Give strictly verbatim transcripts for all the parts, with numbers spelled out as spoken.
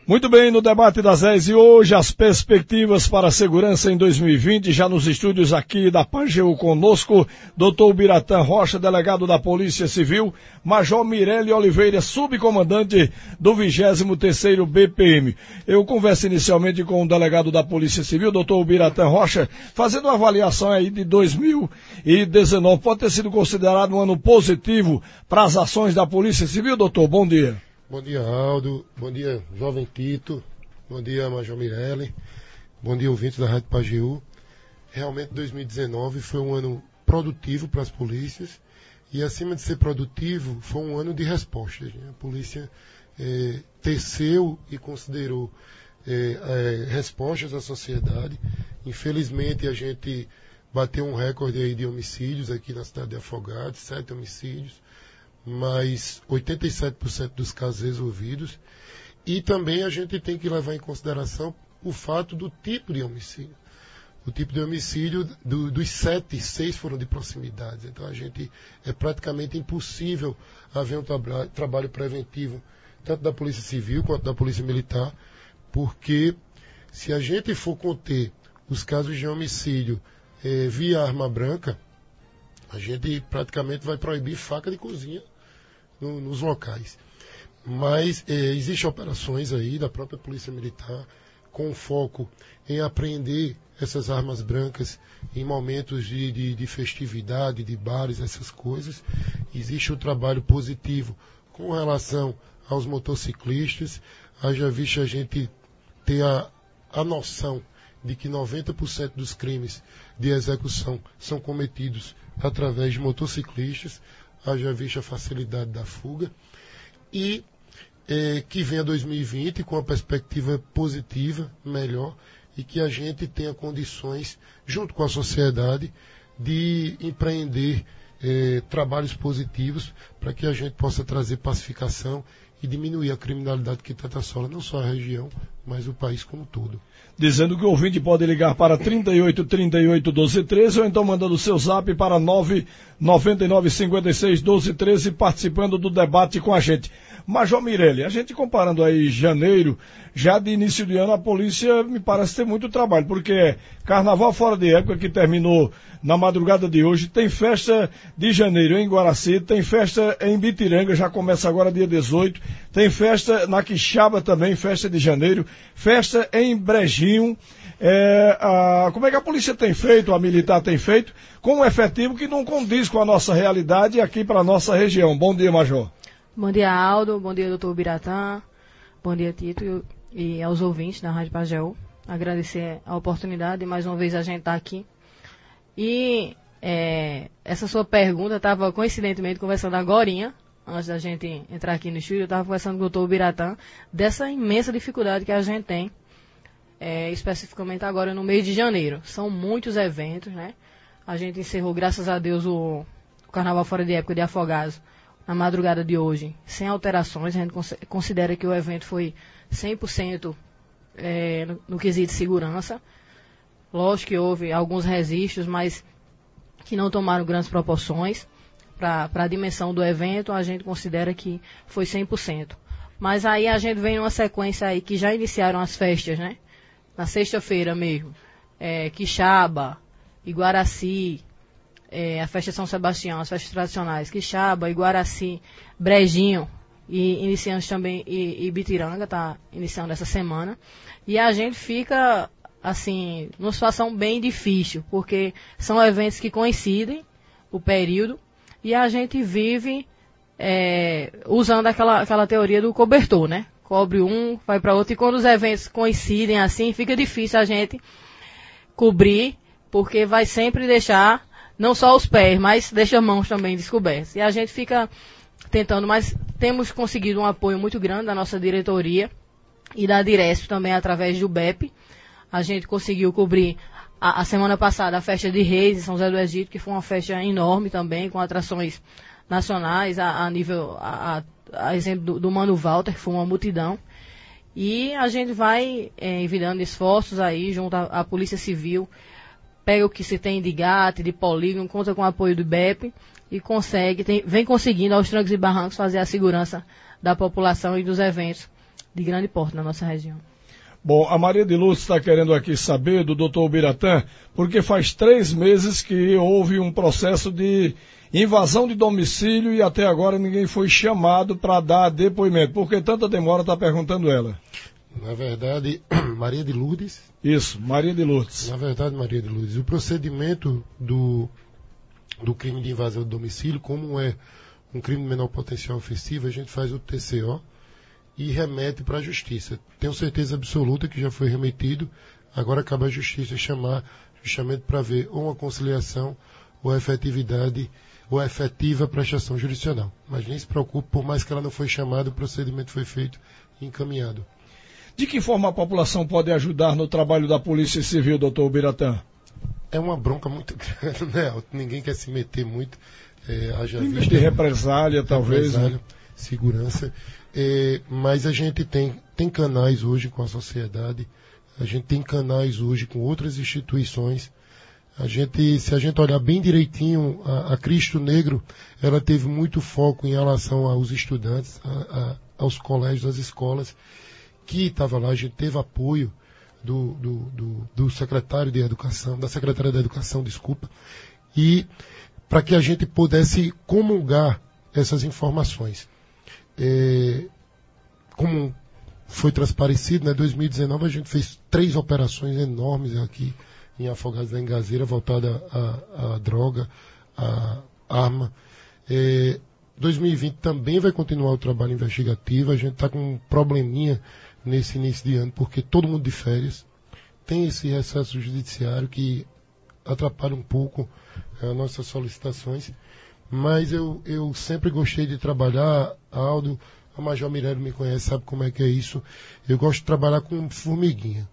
Muito bem, no debate das dez e hoje as perspectivas para a segurança em dois mil e vinte, já nos estúdios aqui da Pageu conosco, doutor Ubiratã Rocha, delegado da Polícia Civil, Major Mirelle Oliveira, subcomandante do vigésimo terceiro B P M. Eu converso inicialmente com o delegado da Polícia Civil, doutor Ubiratã Rocha, fazendo uma avaliação aí de dois mil e dezenove. Pode ter sido considerado um ano positivo para as ações da Polícia Civil, doutor? Bom dia. Bom dia, Aldo. Bom dia, jovem Tito. Bom dia, Major Mirelle. Bom dia, ouvintes da Rádio Pajeú. Realmente, dois mil e dezenove foi um ano produtivo para as polícias e, acima de ser produtivo, foi um ano de respostas. Né? A polícia eh, teceu e considerou eh, eh, respostas à sociedade. Infelizmente, a gente bateu um recorde aí de homicídios aqui na cidade de Afogados, sete homicídios. Mas oitenta e sete por cento dos casos resolvidos. E também a gente tem que levar em consideração o fato do tipo de homicídio. O tipo de homicídio, do, dos sete, seis foram de proximidade. Então a gente, é praticamente impossível haver um tra- trabalho preventivo, tanto da Polícia Civil quanto da Polícia Militar, porque se a gente for conter os casos de homicídio eh, via arma branca, a gente praticamente vai proibir faca de cozinha No, nos locais. Mas eh, existem operações aí da própria Polícia Militar com foco em apreender essas armas brancas em momentos de, de, de festividade, de bares, essas coisas. Existe um trabalho positivo com relação aos motociclistas. Haja visto a gente ter a, a noção de que noventa por cento dos crimes de execução são cometidos através de motociclistas. Haja visto a facilidade da fuga, e eh, que venha dois mil e vinte com uma perspectiva positiva, melhor, e que a gente tenha condições, junto com a sociedade, de empreender eh, trabalhos positivos para que a gente possa trazer pacificação e diminuir a criminalidade que tanto assola não só a região, mas o país como um todo. Dizendo que o ouvinte pode ligar para trinta e oito, trinta e oito, doze, treze, ou então mandando o seu zap para nove nove nove, cinco seis, doze, treze, participando do debate com a gente. Major Mirelle, a gente comparando aí janeiro, já de início de ano, a polícia me parece ter muito trabalho, porque é carnaval fora de época, que terminou na madrugada de hoje, tem festa de janeiro em Guaraci, tem festa em Bitiranga, já começa agora dia dezoito, tem festa na Quixaba também, festa de janeiro, festa em Brejinho. É, a, como é que a polícia tem feito, a militar tem feito, com um efetivo que não condiz com a nossa realidade aqui para a nossa região? Bom dia, Major. Bom dia, Aldo. Bom dia, doutor Ubiratã. Bom dia, Tito, e, e aos ouvintes da Rádio Pajeú. Agradecer a oportunidade de mais uma vez a gente estar aqui. E é, essa sua pergunta, eu estava coincidentemente conversando agorinha, antes da gente entrar aqui no estúdio, eu estava conversando com o doutor Ubiratã dessa imensa dificuldade que a gente tem, é, especificamente agora no mês de janeiro. São muitos eventos, né? A gente encerrou, graças a Deus, o, o Carnaval Fora de Época de Afogados na madrugada de hoje, sem alterações. A gente considera que o evento foi cem por cento é, no, no quesito de segurança. Lógico que houve alguns registros, mas que não tomaram grandes proporções. Para a dimensão do evento, a gente considera que foi cem por cento. Mas aí a gente vem numa sequência aí que já iniciaram as festas, né? Na sexta-feira mesmo. É, Quixaba, Iguaraci, é, a festa São Sebastião, as festas tradicionais, Quixaba, Iguaraci, Brejinho, e iniciamos também, e, e Bitiranga, tá iniciando essa semana. E a gente fica, assim, numa situação bem difícil, porque são eventos que coincidem, o período, e a gente vive é, usando aquela, aquela teoria do cobertor, né? Cobre um, vai para outro, e quando os eventos coincidem assim, fica difícil a gente cobrir, porque vai sempre deixar não só os pés, mas deixa as mãos também descobertas. E a gente fica tentando, mas temos conseguido um apoio muito grande da nossa diretoria e da Diresp também através do B E P. A gente conseguiu cobrir a, a semana passada a festa de Reis em São José do Egito, que foi uma festa enorme também, com atrações nacionais a, a nível, a, a, a exemplo do, do Mano Walter, que foi uma multidão. E a gente vai é, enviando esforços aí junto à, à Polícia Civil, pega o que se tem de G A T, de polígono, conta com o apoio do B E P e consegue, tem, vem conseguindo aos trancos e barrancos fazer a segurança da população e dos eventos de grande porte na nossa região. Bom, a Maria de Lourdes está querendo aqui saber do doutor Biratã, porque faz três meses que houve um processo de invasão de domicílio e até agora ninguém foi chamado para dar depoimento. Por que tanta demora, está perguntando ela. Na verdade, Maria de Lourdes? Isso, Maria de Lourdes. Na verdade, Maria de Lourdes, o procedimento do, do crime de invasão de domicílio, como é um crime de menor potencial ofensivo, a gente faz o T C O e remete para a Justiça. Tenho certeza absoluta que já foi remetido, agora acaba a Justiça chamar justamente para ver ou uma conciliação ou a efetividade ou a efetiva prestação jurisdicional. Mas nem se preocupe, por mais que ela não foi chamada, o procedimento foi feito e encaminhado. De que forma a população pode ajudar no trabalho da Polícia Civil, doutor Biratã? É uma bronca muito grande, né? Ninguém quer se meter muito. É, haja em vista, de represália, talvez. Represália, né? Segurança. É, mas a gente tem, tem canais hoje com a sociedade, a gente tem canais hoje com outras instituições. A gente, se a gente olhar bem direitinho, a, a Cristo Negro, ela teve muito foco em relação aos estudantes, a, a, aos colégios, às escolas, que estava lá, a gente teve apoio do, do, do, do secretário de Educação, da secretária da Educação, desculpa, e para que a gente pudesse comungar essas informações. É, como foi transparecido, né, em dois mil e dezenove a gente fez três operações enormes aqui em Afogados da Engazeira, voltada à, à droga, à arma. É, dois mil e vinte também vai continuar o trabalho investigativo, a gente está com um probleminha nesse início de ano, porque todo mundo de férias, tem esse recesso judiciário que atrapalha um pouco as nossas solicitações, mas eu, eu sempre gostei de trabalhar, Aldo, a Major Mirelle me conhece, sabe como é que é isso, eu gosto de trabalhar com formiguinha,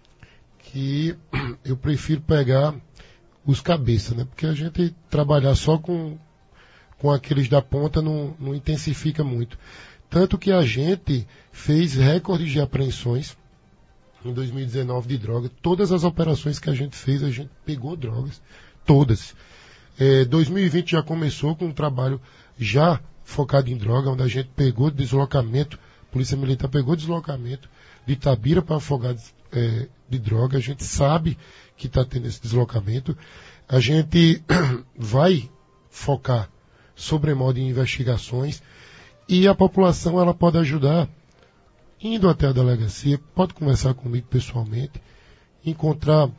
que eu prefiro pegar os cabeças, né, porque a gente trabalhar só com, com aqueles da ponta não, não intensifica muito. Tanto que a gente fez recordes de apreensões em dois mil e dezenove de droga. Todas as operações que a gente fez, a gente pegou drogas. Todas. É, dois mil e vinte já começou com um trabalho já focado em droga, onde a gente pegou deslocamento, a Polícia Militar pegou deslocamento de Itabira para Afogados é, de droga. A gente sabe que está tendo esse deslocamento. A gente vai focar sobremodo em investigações. E a população ela pode ajudar indo até a delegacia, pode conversar comigo pessoalmente, encontrar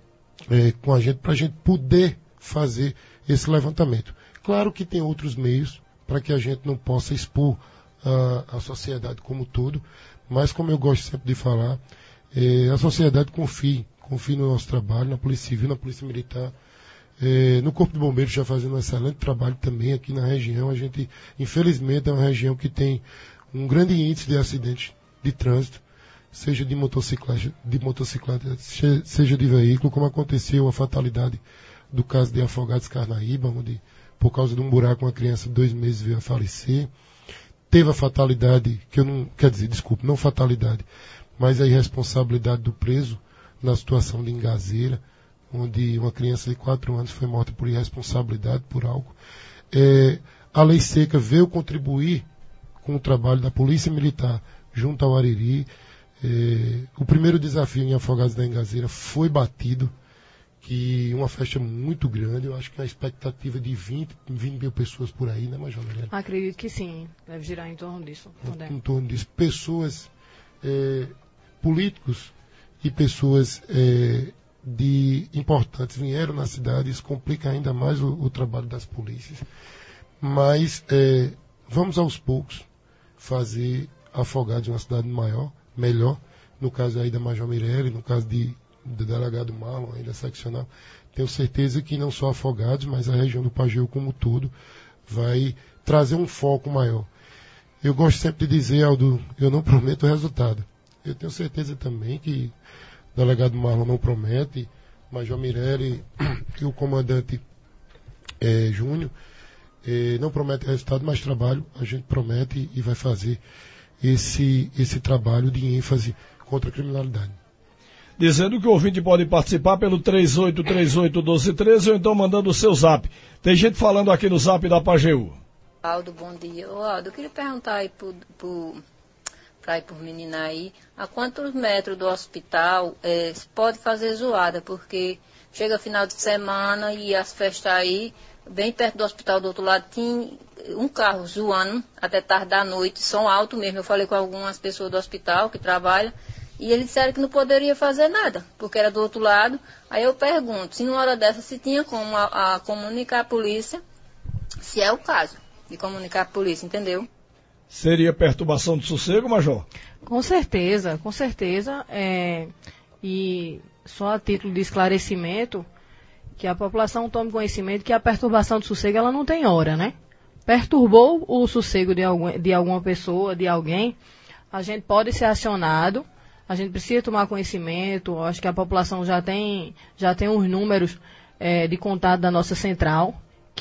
é, com a gente para a gente poder fazer esse levantamento. Claro que tem outros meios para que a gente não possa expor a, a sociedade como um todo, mas como eu gosto sempre de falar, é, a sociedade confie, confie no nosso trabalho, na Polícia Civil, na Polícia Militar, É, no Corpo de Bombeiros já fazendo um excelente trabalho também aqui na região. A gente, infelizmente, é uma região que tem um grande índice de acidentes de trânsito, seja de motocicleta, de motocicleta, seja de veículo, como aconteceu a fatalidade do caso de Afogados Carnaíba, onde, por causa de um buraco, uma criança de dois meses veio a falecer. Teve a fatalidade, que eu não, quer dizer, desculpe, não fatalidade, mas a irresponsabilidade do preso na situação de Engazeira, onde uma criança de quatro anos foi morta por irresponsabilidade, por álcool. É, a Lei Seca veio contribuir com o trabalho da Polícia Militar junto ao Ariri. É, o primeiro desafio em Afogados da Engazeira foi batido, que uma festa muito grande, eu acho que a expectativa de vinte, vinte mil pessoas por aí, né, Major Mirelle? Acredito que sim, deve girar em torno disso. Em, em torno disso. Pessoas, é, políticos e pessoas é, de importantes vieram na cidade, isso complica ainda mais o, o trabalho das polícias. Mas é, vamos aos poucos fazer Afogados uma cidade maior, melhor, no caso aí da Major Mirelle, no caso de, do delegado Marlon, ainda seccional. Tenho certeza que não só Afogados, mas a região do Pajeú como um todo vai trazer um foco maior. Eu gosto sempre de dizer, Aldo, eu não prometo o resultado. Eu tenho certeza também que o delegado Marlon não promete, Major Mirelle e o comandante é, Júnior é, não prometem resultado, mas trabalho a gente promete e vai fazer esse, esse trabalho de ênfase contra a criminalidade. Dizendo que o ouvinte pode participar pelo três oito três oito, um dois um três ou então mandando o seu zap. Tem gente falando aqui no zap da Pajeú. Aldo, bom dia. Ô, Aldo, eu queria perguntar aí pro, pro, para ir por menina aí, a quantos metros do hospital é, pode fazer zoada, porque chega final de semana e as festas aí, bem perto do hospital do outro lado, tinha um carro zoando até tarde da noite, som alto mesmo. Eu falei com algumas pessoas do hospital que trabalham, e eles disseram que não poderia fazer nada, porque era do outro lado. Aí eu pergunto, se numa hora dessa se tinha como a, a comunicar a polícia, se é o caso de comunicar a polícia, entendeu? Seria perturbação de sossego, Major? Com certeza, com certeza. É, e só a título de esclarecimento, que a população tome conhecimento que a perturbação de sossego ela não tem hora, né? Perturbou o sossego de, algum, de alguma pessoa, de alguém, a gente pode ser acionado. A gente precisa tomar conhecimento. Acho que a população já tem, já tem os números é, de contato da nossa central,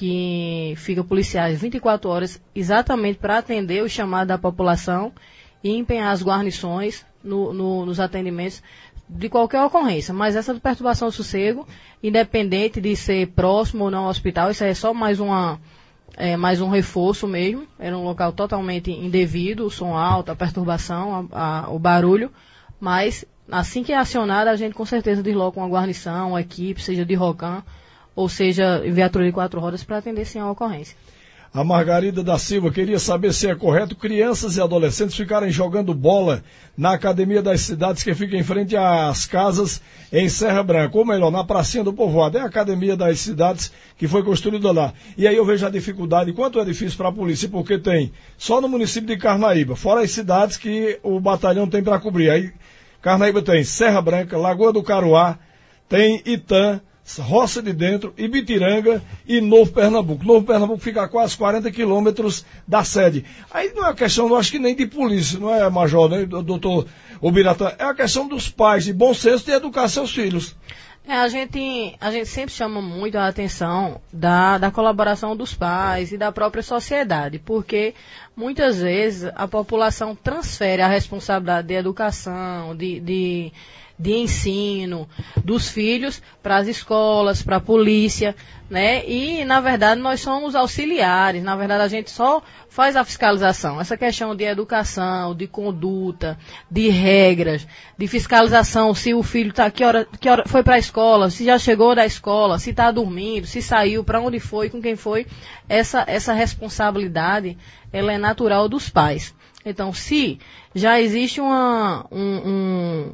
que fica policiais vinte e quatro horas exatamente para atender o chamado da população e empenhar as guarnições no, no, nos atendimentos de qualquer ocorrência. Mas essa perturbação do sossego, independente de ser próximo ou não ao hospital, isso aí é só mais, uma, é, mais um reforço mesmo. Era um local totalmente indevido, o som alto, a perturbação, a, a, o barulho. Mas, assim que é acionada, a gente com certeza desloca uma guarnição, uma equipe, seja de ROCAM, ou seja, viatura de quatro rodas, para atender sim a ocorrência. A Margarida da Silva queria saber se é correto crianças e adolescentes ficarem jogando bola na Academia das Cidades, que fica em frente às casas em Serra Branca, ou melhor, na pracinha do povoado. É a Academia das Cidades que foi construída lá. E aí eu vejo a dificuldade, quanto é difícil para a polícia, porque tem só no município de Carnaíba, fora as cidades que o batalhão tem para cobrir. Aí Carnaíba tem Serra Branca, Lagoa do Caruá, tem Itã, Roça de Dentro, Ibitiranga e Novo Pernambuco. Novo Pernambuco fica a quase quarenta quilômetros da sede. Aí não é uma questão, eu acho que nem de polícia, não é, Major, né, doutor Ubiratã? É a questão dos pais, de bom senso de educar seus filhos. É, a gente, a gente sempre chama muito a atenção da, da colaboração dos pais e da própria sociedade, porque muitas vezes a população transfere a responsabilidade de educação, de... de de ensino dos filhos para as escolas, para a polícia, né? E, na verdade, nós somos auxiliares. Na verdade, a gente só faz a fiscalização. Essa questão de educação, de conduta, de regras, de fiscalização, se o filho tá, que hora, que hora foi para a escola, se já chegou da escola, se está dormindo, se saiu, para onde foi, com quem foi. Essa, essa responsabilidade, ela é natural dos pais. Então, se já existe uma, um, um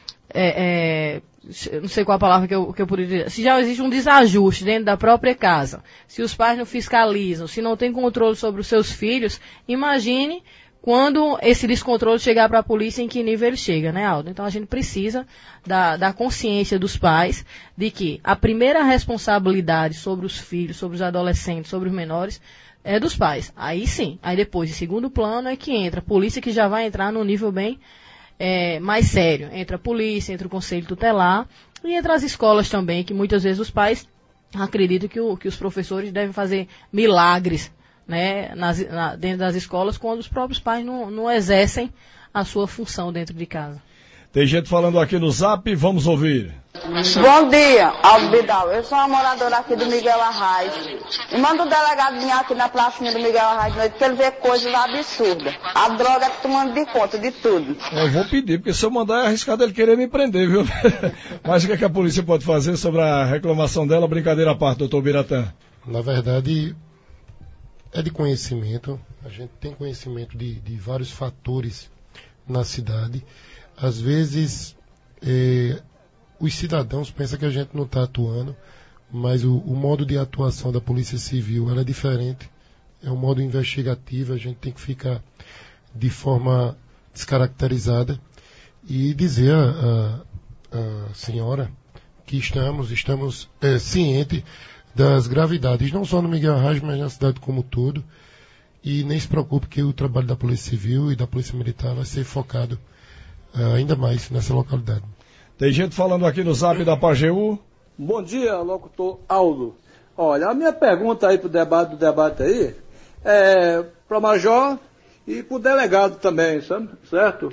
É, é, não sei qual a palavra que eu, que eu poderia dizer, se já existe um desajuste dentro da própria casa, se os pais não fiscalizam, se não tem controle sobre os seus filhos, imagine quando esse descontrole chegar para a polícia, em que nível ele chega, né, Aldo? Então a gente precisa da, da consciência dos pais de que a primeira responsabilidade sobre os filhos, sobre os adolescentes, sobre os menores, é dos pais. Aí sim, aí depois, em segundo plano, é que entra a polícia, que já vai entrar num nível bem É, mais sério. Entra a polícia, entra o conselho tutelar e entra as escolas também, que muitas vezes os pais acreditam que, o, que os professores devem fazer milagres, né, nas, na, dentro das escolas, quando os próprios pais não, não exercem a sua função dentro de casa. Tem gente falando aqui no Zap, vamos ouvir. Bom dia, Aldo Bidal. Eu sou uma moradora aqui do Miguel Arraes. E manda o delegado vir aqui na pracinha do Miguel Arraes de noite, porque ele vê coisas absurdas. A droga tá tomando de conta de tudo. Eu vou pedir, porque se eu mandar é arriscado ele querer me prender, viu? Mas o que, é que a polícia pode fazer sobre a reclamação dela? Brincadeira à parte, doutor Biratã. Na verdade, é de conhecimento. A gente tem conhecimento de, de vários fatores na cidade. Às vezes, eh, os cidadãos pensam que a gente não está atuando, mas o, o modo de atuação da Polícia Civil ela é diferente. É um modo investigativo, a gente tem que ficar de forma descaracterizada e dizer à, à senhora que estamos, estamos é, cientes das gravidades, não só no Miguel Arraes, mas na cidade como um todo. E nem se preocupe que o trabalho da Polícia Civil e da Polícia Militar vai ser focado uh, ainda mais nessa localidade. Tem gente falando aqui no Zap da Pajeú. Bom dia, locutor Aldo. Olha, a minha pergunta aí pro debate do debate aí é para o Major e para o delegado também, sabe? Certo?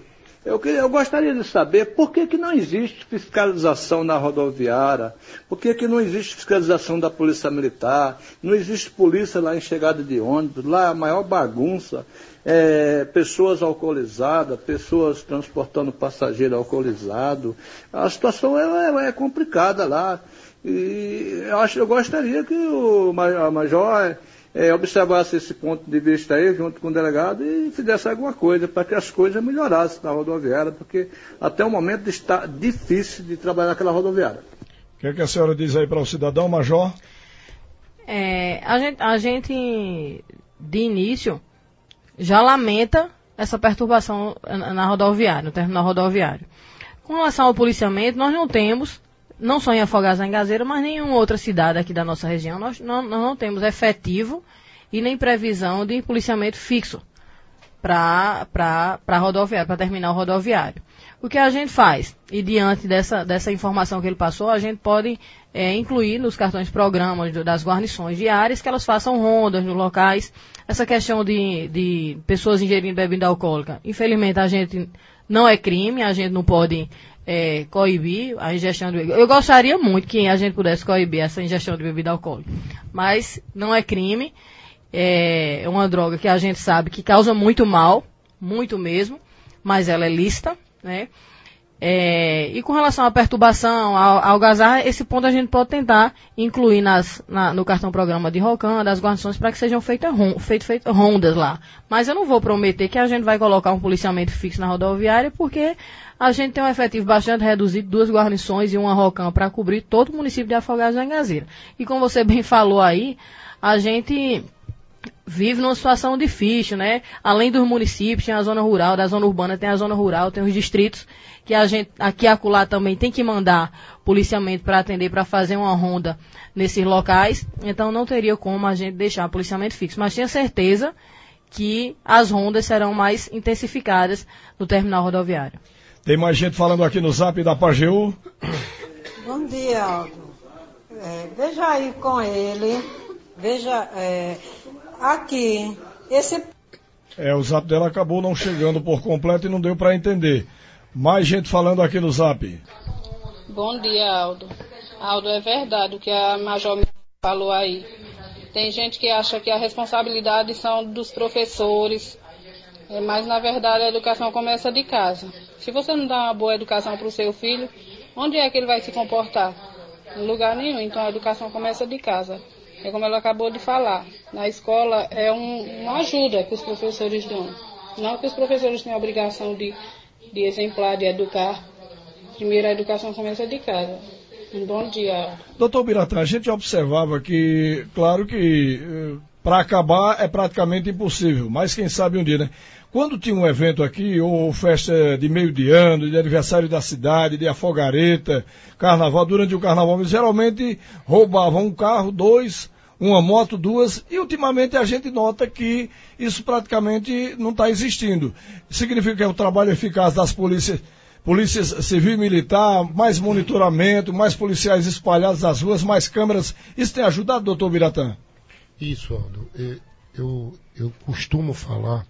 Eu, queria, eu gostaria de saber por que, que não existe fiscalização na rodoviária, por que, que não existe fiscalização da polícia militar, não existe polícia lá em chegada de ônibus, lá é a maior bagunça, é, pessoas alcoolizadas, pessoas transportando passageiro alcoolizado. A situação é, é, é complicada lá. E eu, acho, eu gostaria que o Major é, observasse esse ponto de vista aí, junto com o delegado, e fizesse alguma coisa para que as coisas melhorassem na rodoviária, porque até o momento está difícil de trabalhar naquela rodoviária. O que, é que a senhora diz aí para o cidadão, Major? É, a, gente, a gente, de início, já lamenta essa perturbação na, na rodoviária, no terminal rodoviário. Com relação ao policiamento, nós não temos, não só em Afogados da Engazeira, mas nem em nenhuma outra cidade aqui da nossa região, nós não, nós não temos efetivo e nem previsão de policiamento fixo para a rodoviária, para terminal rodoviário. O que a gente faz? E diante dessa, dessa informação que ele passou, a gente pode é, incluir nos cartões de programas das guarnições diárias que elas façam rondas nos locais. Essa questão de, de pessoas ingerindo bebida alcoólica, infelizmente a gente não é crime, a gente não pode é, coibir a ingestão de bebida. Eu gostaria muito que a gente pudesse coibir essa ingestão de bebida alcoólica, mas não é crime. É uma droga que a gente sabe que causa muito mal, muito mesmo, mas ela é lícita, né? É, e com relação à perturbação, ao, ao algazarra, esse ponto a gente pode tentar incluir nas, na, no cartão programa de ROCAM, das guarnições, para que sejam feitas feito, feito rondas lá. Mas eu não vou prometer que a gente vai colocar um policiamento fixo na rodoviária, porque a gente tem um efetivo bastante reduzido, duas guarnições e uma ROCAM para cobrir todo o município de Afogados da Engazeira. E como você bem falou aí, a gente vive numa situação difícil, né? Além dos municípios, tem a zona rural, da zona urbana tem a zona rural, tem os distritos, que a gente, aqui e acolá também tem que mandar policiamento para atender, para fazer uma ronda nesses locais, então não teria como a gente deixar policiamento fixo, mas tenho certeza que as rondas serão mais intensificadas no terminal rodoviário. Tem mais gente falando aqui no zap da Pajeú. Bom dia, Aldo. É, veja aí com ele, veja, é, aqui, esse... É, o zap dela acabou não chegando por completo e não deu para entender. Mais gente falando aqui no zap. Bom dia, Aldo. Aldo, é verdade o que a Major falou aí. Tem gente que acha que a responsabilidade são dos professores, mas na verdade a educação começa de casa. Se você não dá uma boa educação para o seu filho, onde é que ele vai se comportar? Em lugar nenhum. Então a educação começa de casa. É como ela acabou de falar. Na escola é um, uma ajuda que os professores dão. Não que os professores tenham a obrigação de, de exemplar, de educar. Primeiro a educação começa de casa. Um bom dia. Doutor Biratã, a gente observava que, claro que para acabar é praticamente impossível, mas quem sabe um dia, né? Quando tinha um evento aqui, ou festa de meio de ano, de aniversário da cidade, de afogareta, carnaval, durante o carnaval, geralmente roubavam um carro, dois, uma moto, duas, e ultimamente a gente nota que isso praticamente não está existindo. Significa que é o trabalho eficaz das polícias, polícias civil e militar, mais monitoramento, mais policiais espalhados nas ruas, mais câmeras. Isso tem ajudado, doutor Biratã? Isso, Aldo. Eu, eu costumo falar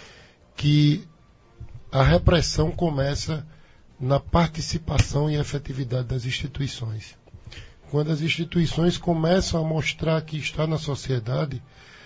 que a repressão começa na participação e efetividade das instituições. Quando as instituições começam a mostrar que está na sociedade,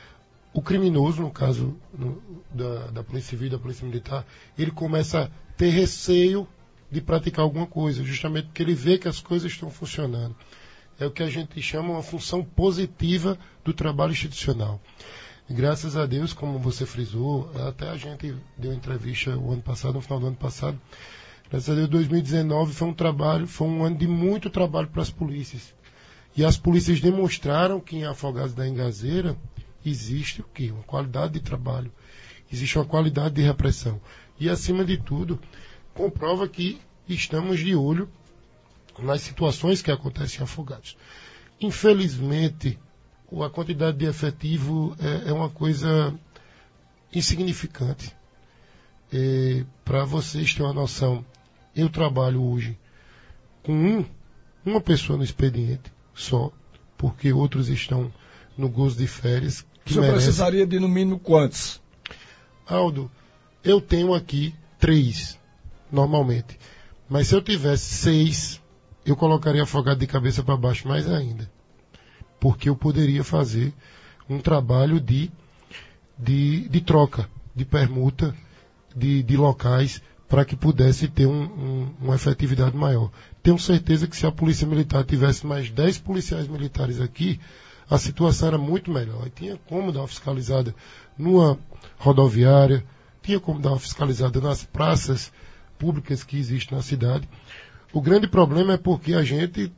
o criminoso, no caso no, da, da Polícia Civil e da Polícia Militar, ele começa a ter receio de praticar alguma coisa, justamente porque ele vê que as coisas estão funcionando. É o que a gente chama uma função positiva do trabalho institucional. E graças a Deus, como você frisou, até a gente deu entrevista o ano passado, no final do ano passado, graças a Deus dois mil e dezenove foi um trabalho, foi um ano de muito trabalho para as polícias. E as polícias demonstraram que em Afogados da Engazeira existe o quê? Uma qualidade de trabalho, existe uma qualidade de repressão. E acima de tudo, comprova que estamos de olho nas situações que acontecem em Afogados. Infelizmente, a quantidade de efetivo é, é uma coisa insignificante. É, para vocês terem uma noção, eu trabalho hoje com um, uma pessoa no expediente só, porque outros estão no gozo de férias. Que o senhor merece... precisaria de no mínimo quantos? Aldo, eu tenho aqui três. normalmente. Mas se eu tivesse seis, eu colocaria afogado de cabeça para baixo mais ainda. Porque eu poderia fazer um trabalho de, de, de troca, de permuta, de, de locais, para que pudesse ter um, um, uma efetividade maior. Tenho certeza que se a Polícia Militar tivesse mais dez policiais militares aqui, a situação era muito melhor. E tinha como dar uma fiscalizada numa rodoviária, tinha como dar uma fiscalizada nas praças públicas que existem na cidade. O grande problema é porque a gente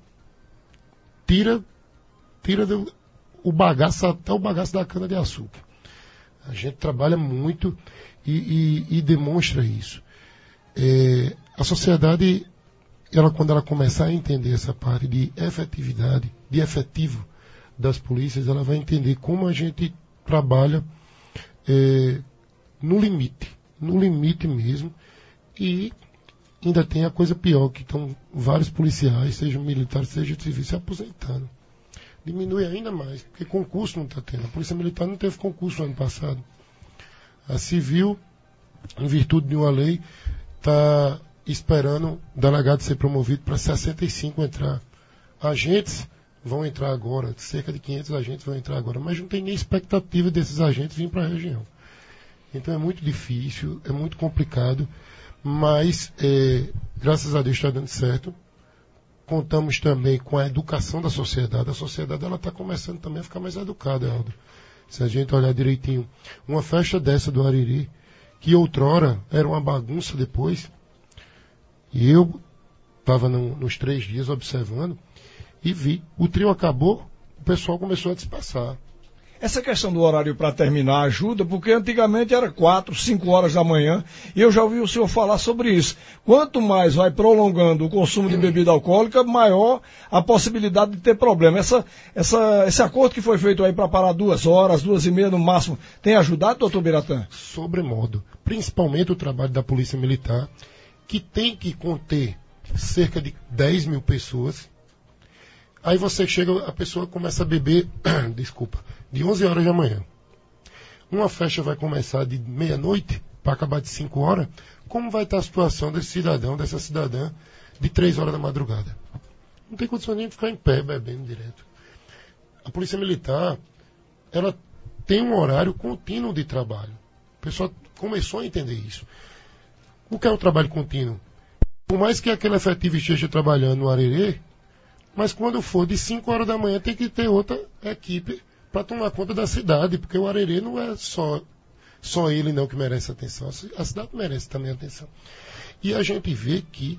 tira, tira do, o bagaço, até o bagaço da cana-de-açúcar. A gente trabalha muito e, e, e demonstra isso. É, a sociedade, ela, quando ela começar a entender essa parte de efetividade, de efetivo das polícias, ela vai entender como a gente trabalha é, no limite, no limite mesmo, e ainda tem a coisa pior, que estão vários policiais, sejam militares, sejam civis, se aposentando. Diminui ainda mais, porque concurso não está tendo. A Polícia Militar não teve concurso no ano passado. A Civil, em virtude de uma lei, está esperando o delegado ser promovido para sessenta e cinco entrar. Agentes vão entrar agora, cerca de quinhentos agentes vão entrar agora, mas não tem nem expectativa desses agentes virem para a região. Então é muito difícil, é muito complicado, mas é, graças a Deus está dando certo. Contamos também com a educação da sociedade. A sociedade ela está começando também a ficar mais educada, Aldo. Se a gente olhar direitinho, uma festa dessa do Ariri, que outrora era uma bagunça depois, e eu estava no, nos três dias observando e vi. O trio acabou, o pessoal começou a dispersar. Essa questão do horário para terminar ajuda, porque antigamente era quatro, cinco horas da manhã, e eu já ouvi o senhor falar sobre isso. Quanto mais vai prolongando o consumo de bebida alcoólica, maior a possibilidade de ter problema. Essa, essa, esse acordo que foi feito aí para parar duas horas, duas e meia no máximo, tem ajudado, doutor Biratã? Sobremodo. Principalmente o trabalho da Polícia Militar, que tem que conter cerca de dez mil pessoas. Aí você chega, a pessoa começa a beber, desculpa, de onze horas da manhã. Uma festa vai começar de meia-noite para acabar de cinco horas. Como vai estar a situação desse cidadão, dessa cidadã, de três horas da madrugada? Não tem condição nem de ficar em pé bebendo direto. A Polícia Militar, ela tem um horário contínuo de trabalho. O pessoal começou a entender isso. O que é o trabalho contínuo? Por mais que aquele efetivo esteja trabalhando no Arerê, mas quando for de cinco horas da manhã tem que ter outra equipe para tomar conta da cidade, porque o Arerê não é só, só ele não que merece atenção, a cidade merece também atenção. E a gente vê que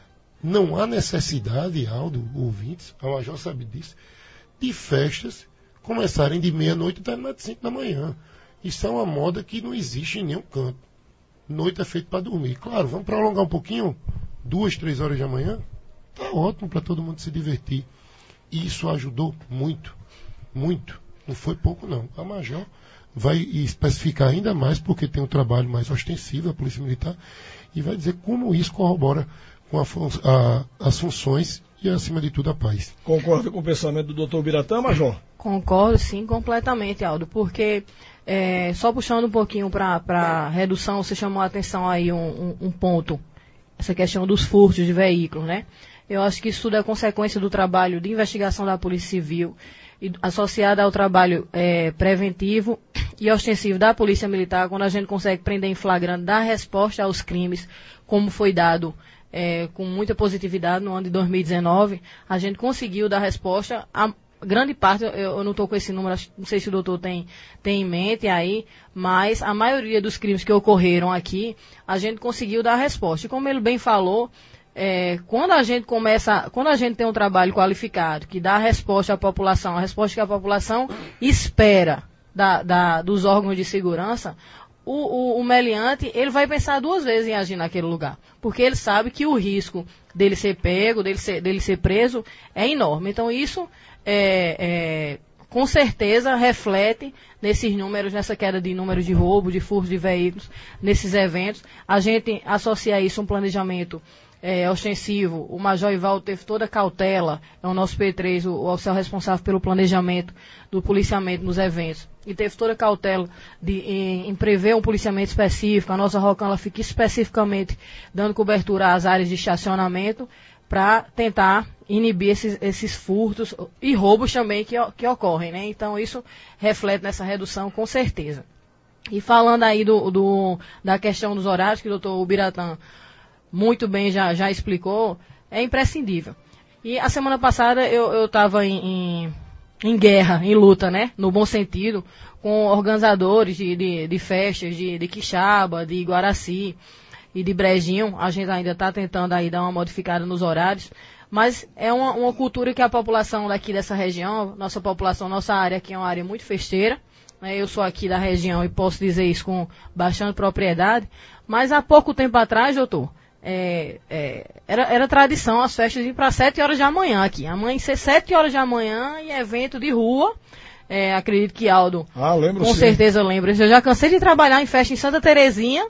não há necessidade, Aldo, ouvintes, a Major sabe disso, de festas começarem de meia-noite e terminar de cinco da manhã. Isso é uma moda que não existe em nenhum canto. Noite é feito para dormir. Claro, vamos prolongar um pouquinho, duas, três horas da manhã, tá ótimo para todo mundo se divertir. E isso ajudou muito, muito. Não foi pouco, não. A Major vai especificar ainda mais, porque tem um trabalho mais ostensivo, a Polícia Militar, e vai dizer como isso corrobora com a, a, as funções e, acima de tudo, a paz. Concorda com o pensamento do doutor Biratã, Major? Concordo, sim, completamente, Aldo, porque, é, só puxando um pouquinho para a redução, você chamou a atenção aí um, um, um ponto, essa questão dos furtos de veículos, né? Eu acho que isso tudo é consequência do trabalho de investigação da Polícia Civil, e associada ao trabalho é, preventivo e ostensivo da Polícia Militar, quando a gente consegue prender em flagrante, dar resposta aos crimes, como foi dado é, com muita positividade no ano de dois mil e dezenove, a gente conseguiu dar resposta a grande parte, eu, eu não estou com esse número, não sei se o doutor tem, tem em mente aí, mas a maioria dos crimes que ocorreram aqui, a gente conseguiu dar resposta. E como ele bem falou, É, quando a gente começa, quando a gente tem um trabalho qualificado, que dá a resposta à população, a resposta que a população espera da, da, dos órgãos de segurança, o, o, o meliante, ele vai pensar duas vezes em agir naquele lugar, porque ele sabe que o risco dele ser pego, dele ser, dele ser preso, é enorme. Então isso, é, é, com certeza, reflete nesses números, nessa queda de número de roubo, de furto de veículos, nesses eventos. A gente associa isso a um planejamento é, ostensivo, o Major Ivaldo teve toda a cautela, é o nosso P três, o, o oficial responsável pelo planejamento do policiamento nos eventos, e teve toda a cautela de, em, em prever um policiamento específico. A nossa ROCAM ela fica especificamente dando cobertura às áreas de estacionamento para tentar inibir esses, esses furtos e roubos também que, que ocorrem, né? Então isso reflete nessa redução com certeza. E falando aí do, do, da questão dos horários, que o doutor Ubiratã muito bem já, já explicou, é imprescindível. E a semana passada eu estava em, em, em guerra, em luta, né? No bom sentido, com organizadores de, de, de festas de, de Quixaba, de Guaraci e de Brejinho. A gente ainda está tentando aí dar uma modificada nos horários, mas é uma, uma cultura que a população daqui dessa região, nossa população, nossa área aqui é uma área muito festeira, né? Eu sou aqui da região e posso dizer isso com bastante propriedade, mas há pouco tempo atrás, doutor, É, é, era, era tradição as festas ir para sete horas da manhã aqui. Amanhecer sete horas da manhã e evento de rua. É, acredito que Aldo ah, lembro, com sim. certeza lembra. Eu já cansei de trabalhar em festa em Santa Terezinha,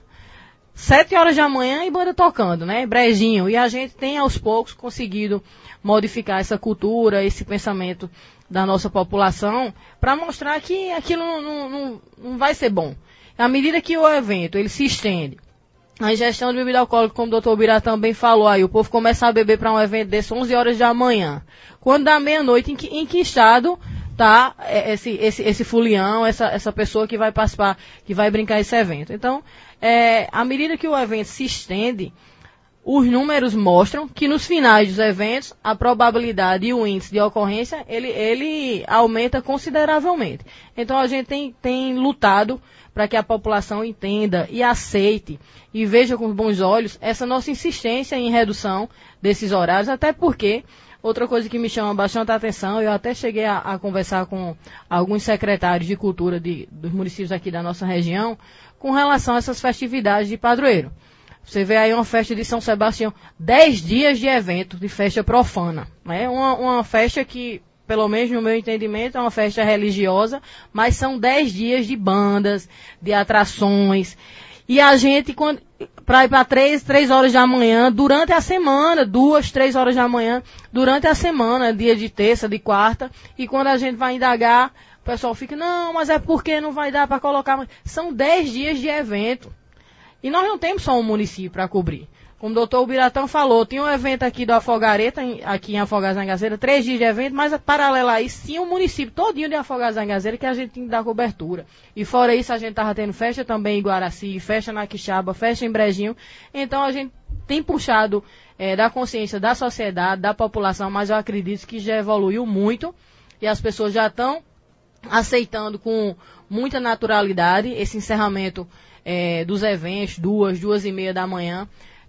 sete horas da manhã e banda tocando, né? Brejinho. E a gente tem aos poucos conseguido modificar essa cultura, esse pensamento da nossa população para mostrar que aquilo não, não, não, não vai ser bom. À medida que o evento ele se estende, a ingestão de bebida alcoólica, como o doutor Ubirá também falou aí, o povo começa a beber para um evento desse onze horas da manhã. Quando dá meia-noite, em que, em que estado está esse, esse, esse fulião, essa, essa pessoa que vai participar, que vai brincar esse evento? Então, é, à medida que o evento se estende, os números mostram que nos finais dos eventos, a probabilidade e o índice de ocorrência, ele, ele aumenta consideravelmente. Então, a gente tem, tem lutado para que a população entenda e aceite e veja com bons olhos essa nossa insistência em redução desses horários, até porque, outra coisa que me chama bastante atenção, eu até cheguei a, a conversar com alguns secretários de cultura de, dos municípios aqui da nossa região, com relação a essas festividades de padroeiro. Você vê aí uma festa de São Sebastião, dez dias de evento de festa profana, né? Uma, uma festa que, pelo menos no meu entendimento, é uma festa religiosa, mas são dez dias de bandas, de atrações. E a gente, para ir para três, três horas da manhã, durante a semana, duas, três horas da manhã, durante a semana, dia de terça, de quarta, e quando a gente vai indagar, o pessoal fica, não, mas é porque não vai dar para colocar. São dez dias de evento. E nós não temos só um município para cobrir. Como o doutor Ubiratã falou, tinha um evento aqui do Afogareta, aqui em Afogados da Engazeira, três dias de evento, mas paralelo a isso, tinha um município todinho de Afogados da Engazeira que a gente tinha que dar cobertura. E fora isso, a gente estava tendo festa também em Guaraci, festa na Quixaba, festa em Brejinho. Então, a gente tem puxado é, da consciência da sociedade, da população, mas eu acredito que já evoluiu muito e as pessoas já estão aceitando com muita naturalidade esse encerramento é, dos eventos, duas, duas e meia da manhã.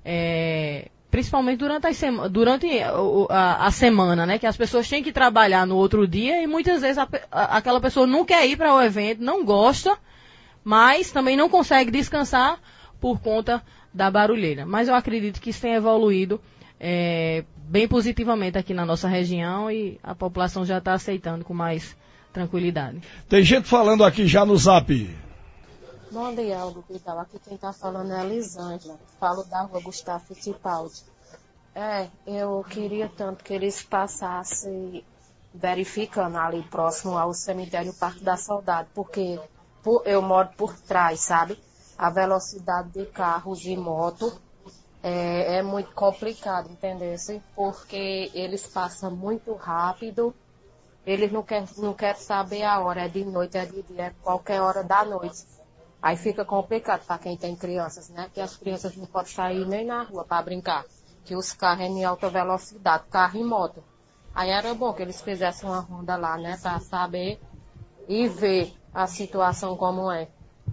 É, principalmente durante, a, sema, durante a, a semana, né? Que as pessoas têm que trabalhar no outro dia e muitas vezes a, a, aquela pessoa não quer ir para o evento, não gosta, mas também não consegue descansar por conta da barulheira. Mas eu acredito que isso tem evoluído é, bem positivamente aqui na nossa região e a população já está aceitando com mais tranquilidade. Tem gente falando aqui já no Zap. Bom dia, Aldo Vidal. Aqui quem está falando é a Lisângela. Falo da rua Gustavo Fittipaldi. É, eu queria tanto que eles passassem verificando ali próximo ao cemitério Parque da Saudade, porque por, eu moro por trás, sabe? A velocidade de carros e moto é, é muito complicado, entendeu? Porque eles passam muito rápido, eles não querem não quer saber a hora, é de noite, é de dia, é qualquer hora da noite. Aí fica complicado para quem tem crianças, né? Que as crianças não podem sair nem na rua para brincar. Que os carros é em alta velocidade, carro e moto. Aí era bom que eles fizessem uma ronda lá, né? Para saber e ver a situação como é.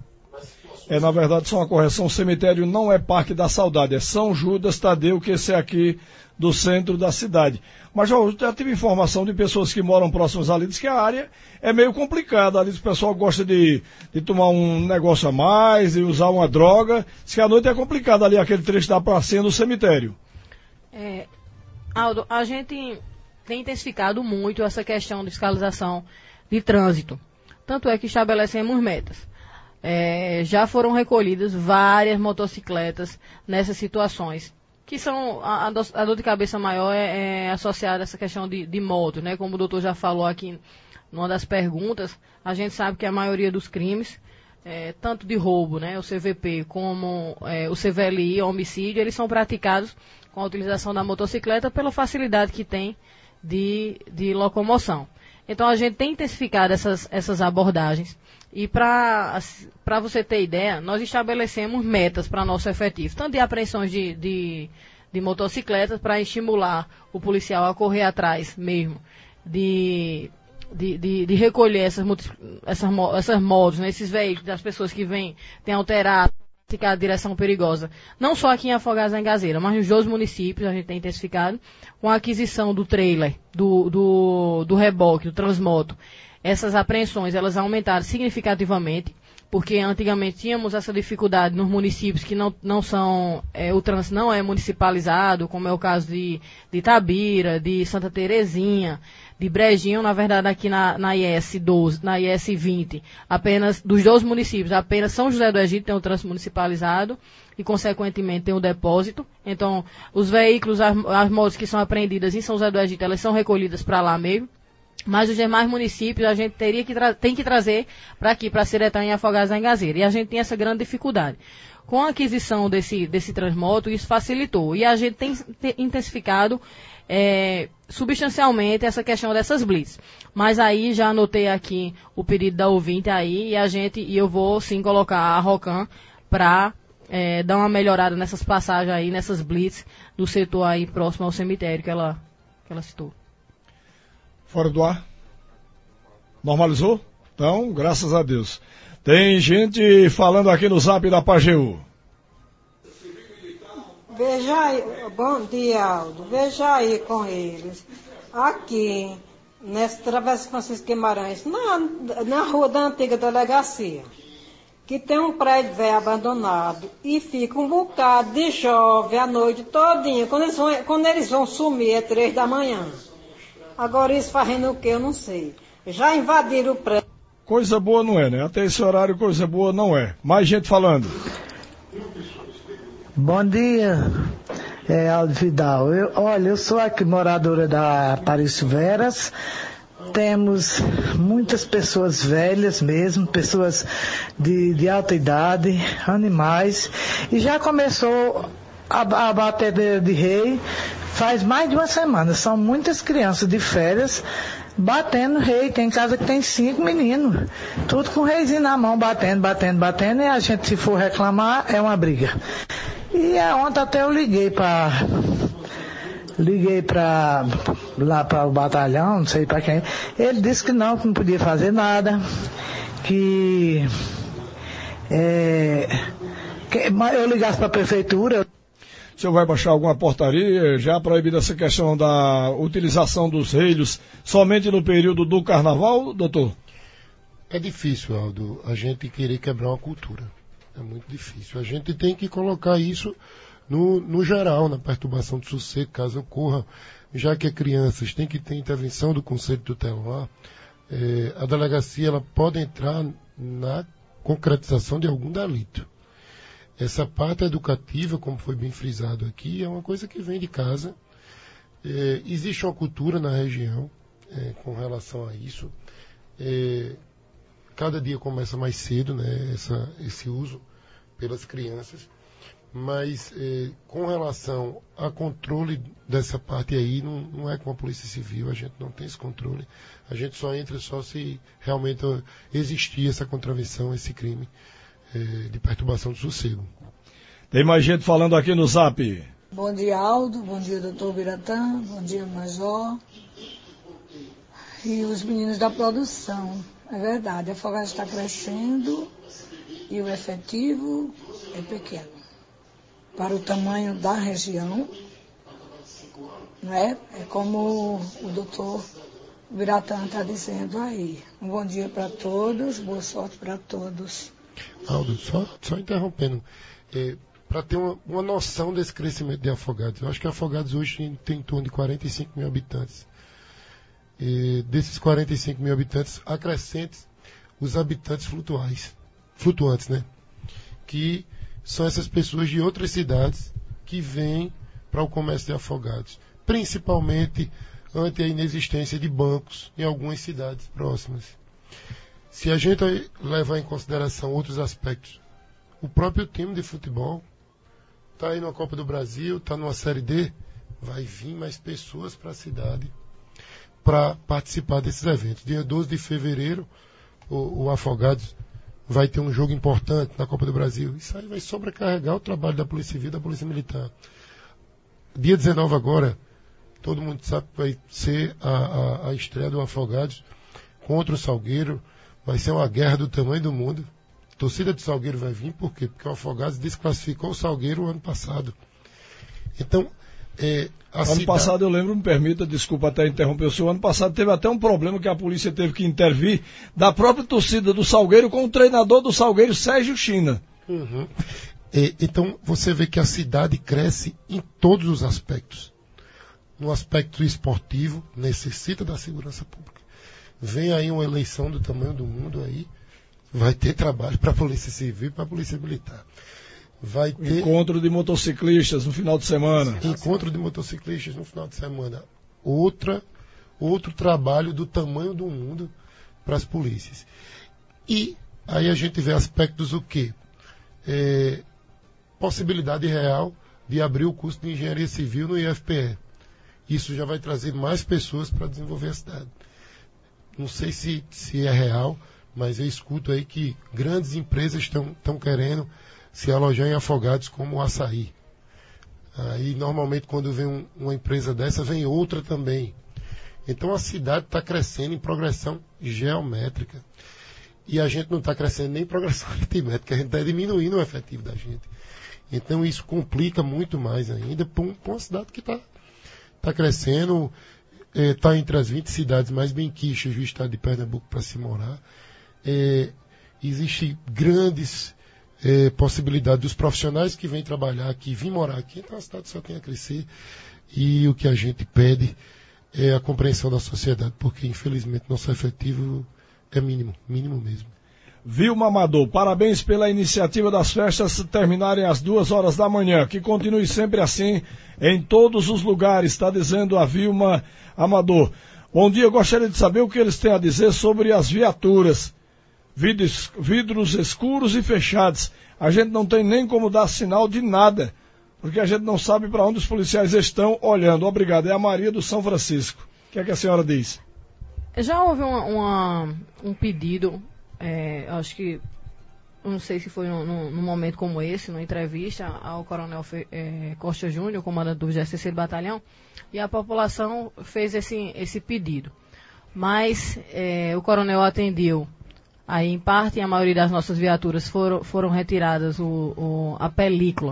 É, na verdade, só uma correção, o cemitério não é Parque da Saudade, é São Judas Tadeu, que esse é aqui do centro da cidade. Mas eu já tive informação de pessoas que moram próximos ali, diz que a área é meio complicada, ali o pessoal gosta de, de tomar um negócio a mais, de usar uma droga, diz que a noite é complicada ali, aquele trecho da pracinha do cemitério. É, Aldo, a gente tem intensificado muito essa questão de fiscalização de trânsito, tanto é que estabelecemos metas. É, já foram recolhidas várias motocicletas nessas situações que são a, a, dor, a dor de cabeça maior é, é associada a essa questão de, de moto, né? Como o doutor já falou aqui numa das perguntas, a gente sabe que a maioria dos crimes, é, tanto de roubo, né, o C V P, como é, o C V L I, o homicídio, eles são praticados com a utilização da motocicleta pela facilidade que tem de, de locomoção. Então a gente tem intensificado essas, essas abordagens. E para você ter ideia, nós estabelecemos metas para nosso efetivo, tanto de apreensões de, de, de motocicletas, para estimular o policial a correr atrás mesmo, de, de, de, de recolher essas, essas, essas motos, né, esses veículos das pessoas que vêm, têm alterado, a direção perigosa. Não só aqui em Afogados da Engazeira, mas nos dois municípios a gente tem intensificado com a aquisição do trailer, do, do, do reboque, do transmoto. Essas apreensões, elas aumentaram significativamente, porque antigamente tínhamos essa dificuldade nos municípios que não, não são, é, o trânsito não é municipalizado, como é o caso de, de Itabira, de Santa Terezinha, de Brejinho, na verdade aqui na, na I S doze, na I S vinte, apenas, dos dois municípios, apenas São José do Egito tem o trânsito municipalizado e consequentemente tem o depósito. Então, os veículos, as, as motos que são apreendidas em São José do Egito, elas são recolhidas para lá mesmo. Mas os demais municípios a gente teria que tem que trazer para aqui, para Seretão e Afogados da Engazeira. E a gente tem essa grande dificuldade. Com a aquisição desse, desse transmoto, isso facilitou. E a gente tem intensificado é, substancialmente essa questão dessas blitz. Mas aí já anotei aqui o pedido da ouvinte aí, e a gente, e eu vou sim colocar a Rocan para é, dar uma melhorada nessas passagens aí, nessas blitz do setor aí próximo ao cemitério que ela, que ela citou. Fora do ar? Normalizou? Então, graças a Deus. Tem gente falando aqui no zap da Pajeú. Veja aí, bom dia, Aldo. Veja aí com eles. Aqui, nessa Travessa Francisco Guimarães, na, na rua da antiga delegacia, que tem um prédio velho abandonado e fica um bocado de jovem a noite todinha. Quando eles vão, quando eles vão sumir é três da manhã. Agora isso fazendo o que, eu não sei. Já invadiram o prédio. Coisa boa não é, né? Até esse horário coisa boa não é. Mais gente falando. Bom dia, é, Aldo Vidal. Eu, olha, eu sou aqui moradora da Aparício Veras. Temos muitas pessoas velhas mesmo, pessoas de, de alta idade, animais. E já começou a, a bater de, de rei. Faz mais de uma semana, são muitas crianças de férias batendo rei. Tem casa que tem cinco meninos, tudo com o reizinho na mão, batendo, batendo, batendo, e a gente, se for reclamar, é uma briga. E ontem até eu liguei para liguei para lá para o batalhão, não sei para quem. Ele disse que não, que não podia fazer nada, que, é, que eu ligasse para a prefeitura. O senhor vai baixar alguma portaria já proibida essa questão da utilização dos reios somente no período do carnaval, doutor? É difícil, Aldo, a gente querer quebrar uma cultura. É muito difícil. A gente tem que colocar isso no, no geral, na perturbação do sossego, caso ocorra, já que é crianças, tem que ter intervenção do Conselho Tutelar. É, a delegacia ela pode entrar na concretização de algum delito. Essa parte educativa, como foi bem frisado aqui, é uma coisa que vem de casa. É, existe uma cultura na região é, com relação a isso. É, cada dia começa mais cedo, né, essa, esse uso pelas crianças. Mas é, com relação a controle dessa parte aí, não, não é com a Polícia Civil, a gente não tem esse controle. A gente só entra só se realmente existir essa contravenção, esse crime de perturbação do sossego. Tem mais gente falando aqui no zap. Bom dia, Aldo. Bom dia, doutor Biratã. Bom dia, Major. E os meninos da produção. É verdade, a Afogados está crescendo e o efetivo é pequeno. Para o tamanho da região, não é? É como o doutor Biratã está dizendo aí. Um bom dia para todos, boa sorte para todos. Aldo, só, só interrompendo, é, para ter uma, uma noção desse crescimento de Afogados. Eu acho que Afogados hoje tem em torno de quarenta e cinco mil habitantes. E desses quarenta e cinco mil habitantes, acrescentes os habitantes flutuais, flutuantes, né? Que são essas pessoas de outras cidades que vêm para o comércio de afogados, principalmente ante a inexistência de bancos em algumas cidades próximas. Se a gente levar em consideração outros aspectos, o próprio time de futebol está aí na Copa do Brasil, está numa Série D, vai vir mais pessoas para a cidade para participar desses eventos. Dia doze de fevereiro, o, o Afogados vai ter um jogo importante na Copa do Brasil. Isso aí vai sobrecarregar o trabalho da Polícia Civil e da Polícia Militar. Dia dezenove agora, todo mundo sabe que vai ser a, a, a estreia do Afogados contra o Salgueiro. Vai ser uma guerra do tamanho do mundo. A torcida do Salgueiro vai vir, por quê? Porque o Afogados desclassificou o Salgueiro o ano passado. Então, é, a ano cidade... passado, eu lembro, me permita, desculpa até interromper o senhor, ano passado teve até um problema que a polícia teve que intervir da própria torcida do Salgueiro com o treinador do Salgueiro, Sérgio China. Uhum. É, então, você vê que a cidade cresce em todos os aspectos. No aspecto esportivo, necessita da segurança pública. Vem aí uma eleição do tamanho do mundo aí, vai ter trabalho para a Polícia Civil e para a Polícia Militar. Vai ter... Encontro de motociclistas no final de semana. Encontro de motociclistas no final de semana. Outra, outro trabalho do tamanho do mundo para as polícias. E aí a gente vê aspectos o quê? É, possibilidade real de abrir o curso de Engenharia Civil no I F P E. Isso já vai trazer mais pessoas para desenvolver a cidade. Não sei se, se é real, mas eu escuto aí que grandes empresas estão querendo se alojar em Afogados como o Açaí. Aí, normalmente, quando vem um, uma empresa dessa, vem outra também. Então, a cidade está crescendo em progressão geométrica. E a gente não está crescendo nem em progressão aritmética, a gente está diminuindo o efetivo da gente. Então, isso complica muito mais ainda para um, uma cidade que está tá crescendo, está é, entre as vinte cidades mais benquistas do estado de Pernambuco para se morar. É, Existem grandes... É, possibilidade dos profissionais que vêm trabalhar aqui, vir morar aqui, então a cidade só tem a crescer. E o que a gente pede é a compreensão da sociedade, porque infelizmente nosso efetivo é mínimo, mínimo mesmo. Vilma Amador, parabéns pela iniciativa das festas terminarem às duas horas da manhã, que continue sempre assim em todos os lugares, está dizendo a Vilma Amador. Bom dia, gostaria de saber o que eles têm a dizer sobre as viaturas. Vidros, vidros escuros e fechados. A gente não tem nem como dar sinal de nada, porque a gente não sabe para onde os policiais estão olhando. Obrigado. É a Maria do São Francisco. O que é que a senhora diz? Já houve uma, uma, um pedido, é, acho que, não sei se foi num, num momento como esse, numa entrevista ao Coronel é, Costa Júnior, comandante do vigésimo terceiro Batalhão, e a população fez esse, esse pedido. Mas é, o coronel atendeu. Aí, em parte, a maioria das nossas viaturas foram, foram retiradas o, o, a película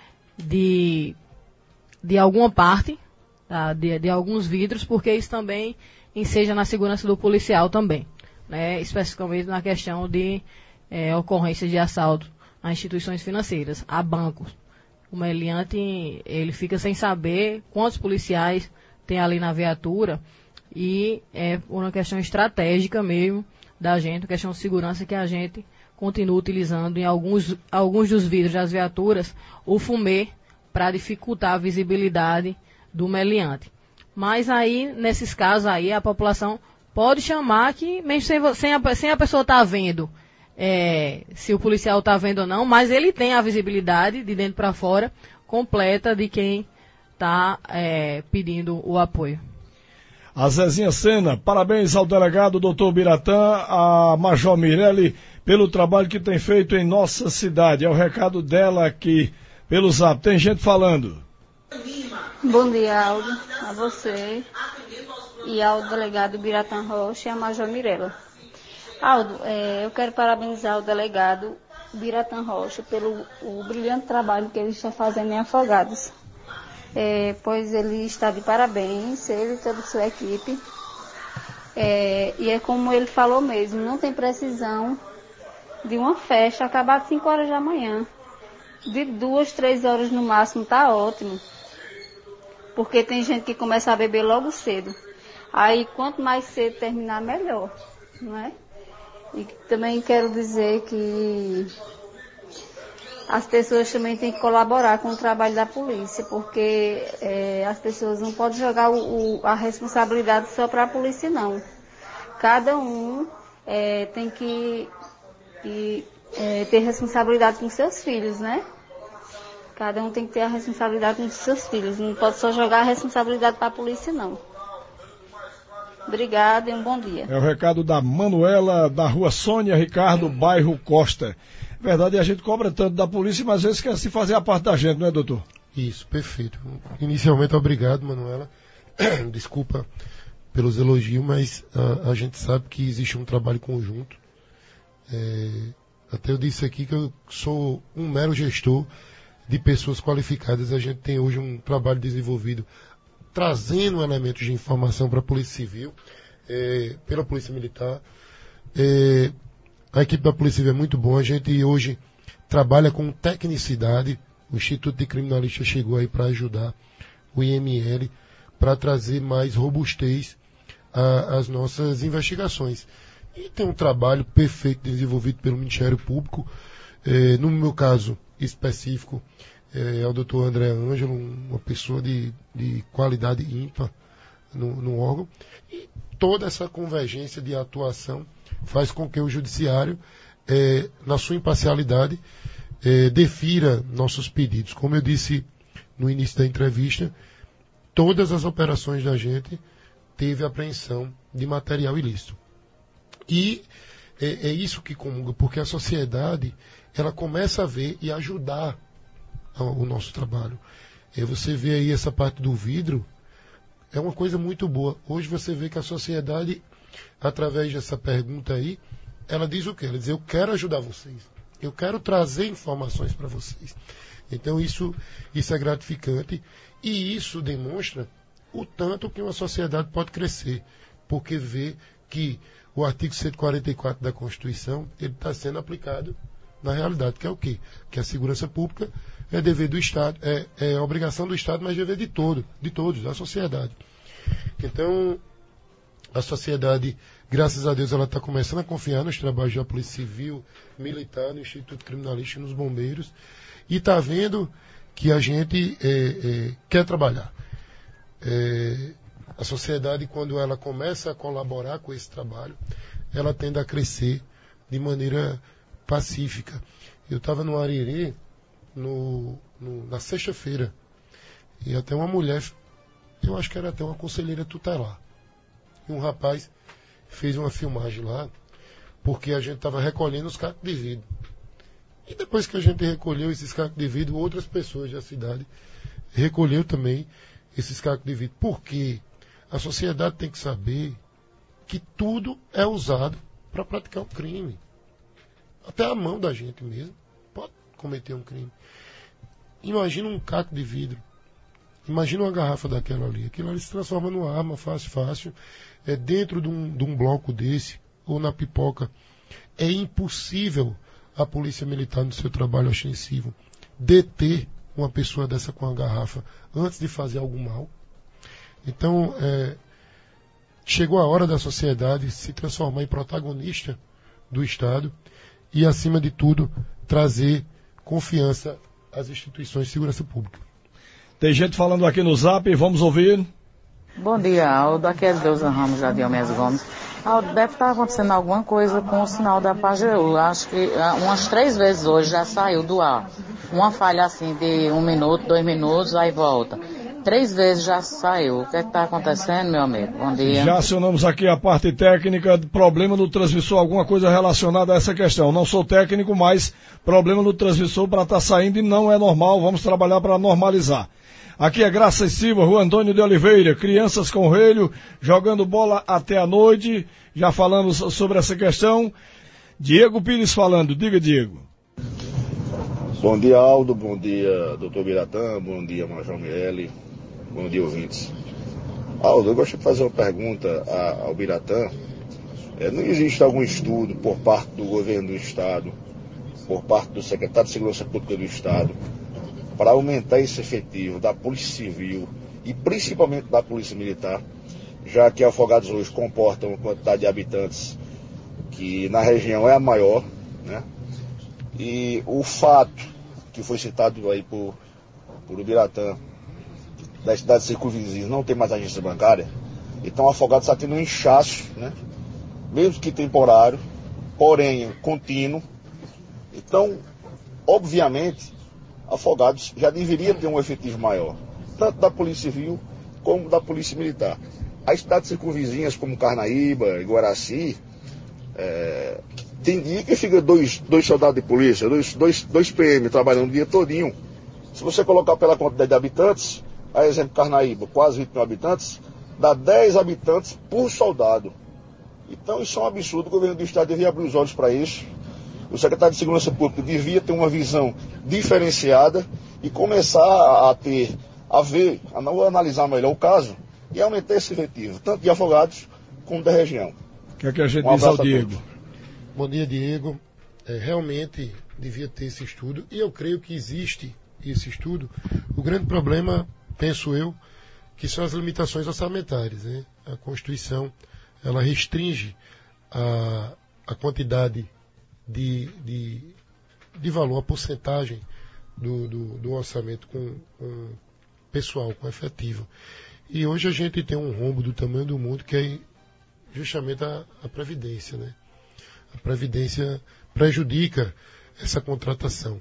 de, de alguma parte, tá? de, de alguns vidros, porque isso também enseja na segurança do policial também, né? Especificamente na questão de é, ocorrência de assalto a instituições financeiras, a bancos. O meliante, ele fica sem saber quantos policiais tem ali na viatura e é uma questão estratégica mesmo, da gente, questão de segurança, que a gente continua utilizando em alguns, alguns dos vidros das viaturas o fumê para dificultar a visibilidade do meliante. Mas aí, nesses casos aí, a população pode chamar que, mesmo sem, sem, a, sem a pessoa estar tá vendo é, se o policial está vendo ou não, mas ele tem a visibilidade de dentro para fora completa de quem está é, pedindo o apoio. A Zezinha Sena, parabéns ao delegado doutor Biratã, a Major Mirelli, pelo trabalho que tem feito em nossa cidade. É o recado dela aqui pelo Zap. Tem gente falando. Bom dia, Aldo, a você e ao delegado Biratã Rocha e a Major Mirella. Aldo, é, eu quero parabenizar o delegado Biratã Rocha pelo o brilhante trabalho que ele está fazendo em Afogados. É, pois ele está de parabéns, ele e toda a sua equipe. É, e é como ele falou mesmo, não tem precisão de uma festa acabar às cinco horas da manhã. De duas, três horas no máximo está ótimo. Porque tem gente que começa a beber logo cedo. Aí quanto mais cedo terminar, melhor, não é? E também quero dizer que as pessoas também têm que colaborar com o trabalho da polícia, porque é, as pessoas não podem jogar o, o, a responsabilidade só para a polícia, não. Cada um é, tem que e, é, ter responsabilidade com seus filhos, né? Cada um tem que ter a responsabilidade com seus filhos. Não pode só jogar a responsabilidade para a polícia, não. Obrigada e um bom dia. É o recado da Manuela, da rua Sônia Ricardo, bairro Costa. Verdade, a gente cobra tanto da polícia, mas às vezes quer se fazer a parte da gente, não é, doutor? Isso, perfeito. Inicialmente, obrigado, Manuela. Desculpa pelos elogios, mas a, a gente sabe que existe um trabalho conjunto. É, até eu disse aqui que eu sou um mero gestor de pessoas qualificadas. A gente tem hoje um trabalho desenvolvido trazendo elementos de informação para a Polícia Civil, é, pela Polícia Militar. É, a equipe da Polícia Civil é muito boa. A gente hoje trabalha com tecnicidade. O Instituto de Criminalística chegou aí para ajudar o I M L para trazer mais robustez às nossas investigações. E tem um trabalho perfeito desenvolvido pelo Ministério Público. É, no meu caso específico, é, é o doutor André Ângelo, uma pessoa de, de qualidade ímpar no, no órgão. E toda essa convergência de atuação faz com que o Judiciário, é, na sua imparcialidade, é, defira nossos pedidos. Como eu disse no início da entrevista, todas as operações da gente teve apreensão de material ilícito. E é, é isso que comunga, porque a sociedade ela começa a ver e ajudar o nosso trabalho. É, você vê aí essa parte do vidro, é uma coisa muito boa. Hoje você vê que a sociedade, através dessa pergunta aí, ela diz o quê? Ela diz, eu quero ajudar vocês. Eu quero trazer informações para vocês. Então isso, isso é gratificante e isso demonstra o tanto que uma sociedade pode crescer, porque vê que o artigo cento e quarenta e quatro da Constituição ele está sendo aplicado na realidade, que é o quê? Que a segurança pública é dever do Estado, é, é obrigação do Estado, mas dever de todo, de todos, da sociedade. Então, a sociedade, graças a Deus, ela está começando a confiar nos trabalhos da Polícia Civil, Militar, no Instituto Criminalístico, nos bombeiros, e está vendo que a gente é, é, quer trabalhar. É, a sociedade, quando ela começa a colaborar com esse trabalho, ela tende a crescer de maneira pacífica. Eu estava no Arerê, no, no, na sexta-feira, e até uma mulher, eu acho que era até uma conselheira tutelar, e um rapaz fez uma filmagem lá, porque a gente estava recolhendo os cacos de vidro. E depois que a gente recolheu esses cacos de vidro, outras pessoas da cidade recolheu também esses cacos de vidro. Por quê? A sociedade tem que saber que tudo é usado para praticar um crime. Até a mão da gente mesmo pode cometer um crime. Imagina um caco de vidro. Imagina uma garrafa daquela ali. Aquilo ali se transforma numa arma fácil, fácil. É dentro de um, de um bloco desse, ou na pipoca. É impossível a Polícia Militar, no seu trabalho ostensivo, deter uma pessoa dessa com a garrafa antes de fazer algum mal. Então, é, chegou a hora da sociedade se transformar em protagonista do Estado e, acima de tudo, trazer confiança às instituições de segurança pública. Tem gente falando aqui no Zap, vamos ouvir. Bom dia, Aldo. Aqui é Deusa Ramos, da Diomedes Gomes. Aldo, deve estar acontecendo alguma coisa com o sinal da Pajeú. Acho que umas três vezes hoje já saiu do ar. Uma falha assim de um minuto, dois minutos, aí volta. Três vezes já saiu. O que é que está acontecendo, meu amigo? Bom dia. Já acionamos aqui a parte técnica, problema no transmissor, alguma coisa relacionada a essa questão. Não sou técnico, mas problema no transmissor para estar tá saindo e não é normal. Vamos trabalhar para normalizar. Aqui é Graça e Silva, Rua Antônio de Oliveira, crianças com relho, jogando bola até a noite. Já falamos sobre essa questão. Diego Pires falando. Diga, Diego. Bom dia, Aldo. Bom dia, doutor Biratã. Bom dia, Major Mirelli. Bom dia, ouvintes. Aldo, eu gostaria de fazer uma pergunta a, ao Biratã. É, não existe algum estudo por parte do governo do Estado, por parte do secretário de Segurança Pública do Estado, para aumentar esse efetivo da Polícia Civil e principalmente da Polícia Militar, já que Afogados hoje comportam uma quantidade de habitantes que na região é a maior, né? E o fato que foi citado aí por, por Ubiratã, das cidades circunvizinhas, não tem mais agência bancária, então Afogados está tendo um inchaço, né? Mesmo que temporário, porém contínuo. Então, obviamente, Afogados já deveria ter um efetivo maior, tanto da Polícia Civil como da Polícia Militar. As cidades circunvizinhas, como Carnaíba e Guaraci, é, tem dia que fica dois, dois soldados de polícia, dois, dois, dois P M trabalhando o dia todinho. Se você colocar pela quantidade de habitantes, a exemplo Carnaíba, quase vinte mil habitantes, dá dez habitantes por soldado. Então isso é um absurdo, o governo do estado devia abrir os olhos para isso. O secretário de Segurança Pública devia ter uma visão diferenciada e começar a ter, a ver, a não analisar melhor o caso e aumentar esse efetivo, tanto de Afogados como da região. O que é que a gente um diz ao Diego? Bom dia, Diego. É, realmente devia ter esse estudo e eu creio que existe esse estudo. O grande problema, penso eu, que são as limitações orçamentárias, né? A Constituição, ela restringe a, a quantidade de, de, de valor, a porcentagem do, do, do orçamento com, com pessoal, com efetivo. E hoje a gente tem um rombo do tamanho do mundo que é justamente a, a Previdência, né? A Previdência prejudica essa contratação.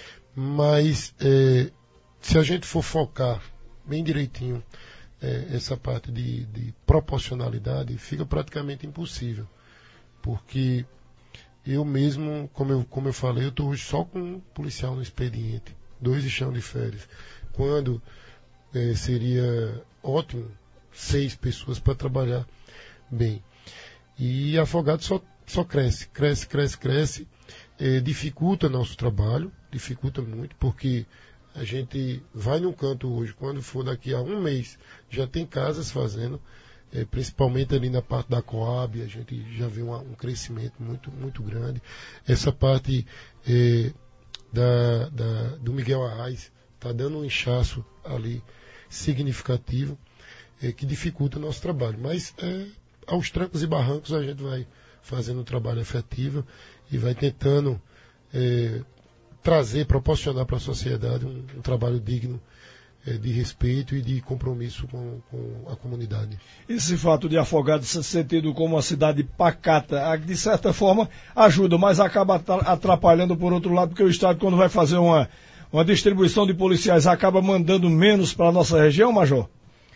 Mas é, se a gente for focar bem direitinho é, essa parte de, de proporcionalidade, fica praticamente impossível. Porque eu mesmo, como eu, como eu falei, eu estou hoje só com um policial no expediente, dois estão de férias. Quando é, seria ótimo seis pessoas para trabalhar bem. E Afogados só, só cresce, cresce, cresce, cresce, é, dificulta nosso trabalho, dificulta muito, porque a gente vai num canto hoje, quando for daqui a um mês, já tem casas fazendo, é, principalmente ali na parte da Coab, a gente já vê uma, um crescimento muito, muito grande. Essa parte é, da, da, do Miguel Arraes está dando um inchaço ali significativo, é, que dificulta o nosso trabalho. Mas é, aos trancos e barrancos a gente vai fazendo um trabalho efetivo e vai tentando é, trazer, proporcionar para a sociedade um, um trabalho digno é, de respeito e de compromisso com, com a comunidade. Esse fato de Afogados ser tido como uma cidade pacata, de certa forma ajuda, mas acaba atrapalhando por outro lado, porque o Estado, quando vai fazer uma, uma distribuição de policiais, acaba mandando menos para a nossa região, Major?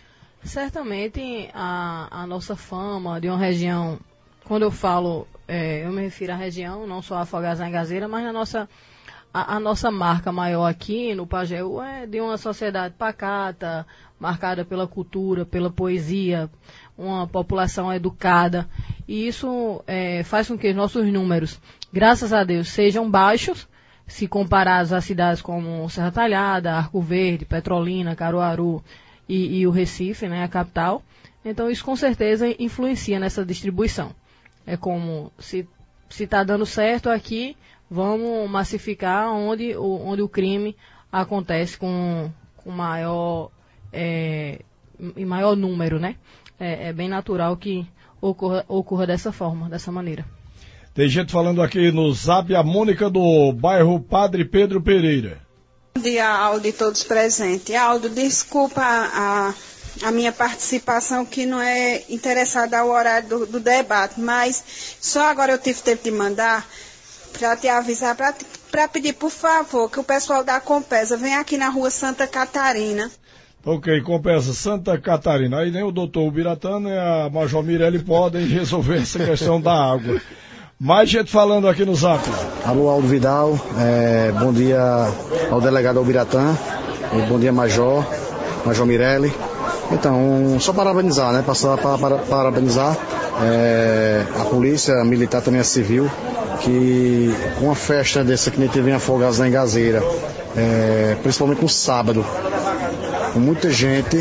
Certamente a, a nossa fama de uma região, quando eu falo, é, eu me refiro à região, não só a Afogados na Engazeira, mas a nossa, a, a nossa marca maior aqui no Pajeú é de uma sociedade pacata, marcada pela cultura, pela poesia, uma população educada. E isso é, faz com que os nossos números, graças a Deus, sejam baixos, se comparados a cidades como Serra Talhada, Arco Verde, Petrolina, Caruaru, E, e o Recife, né, a capital. Então isso com certeza influencia nessa distribuição. É como se está dando certo aqui, vamos massificar onde o, onde o crime acontece com, com maior, é, em maior número, né? É, é bem natural que ocorra, ocorra dessa forma, dessa maneira. Tem gente falando aqui no Zap, a Mônica do bairro Padre Pedro Pereira. Bom dia, Aldo e todos presentes. Aldo, desculpa a, a minha participação, que não é interessada ao horário do, do debate, mas só agora eu tive tempo de mandar para te avisar, para pedir, por favor, que o pessoal da Compesa venha aqui na rua Santa Catarina. Ok, Compesa Santa Catarina. Aí nem o doutor Ubiratã nem a Major Mirelli podem resolver essa questão da água. Mais gente falando aqui no Zap. Alô, Aldo Vidal, é, bom dia ao delegado Ubiratã, bom dia Major, Major Mirelli. Então, só parabenizar, né, passar para, para parabenizar é, a polícia, a militar, também a civil, que uma festa dessa que nem teve em Afogados na Engazeira, é, principalmente no sábado, com muita gente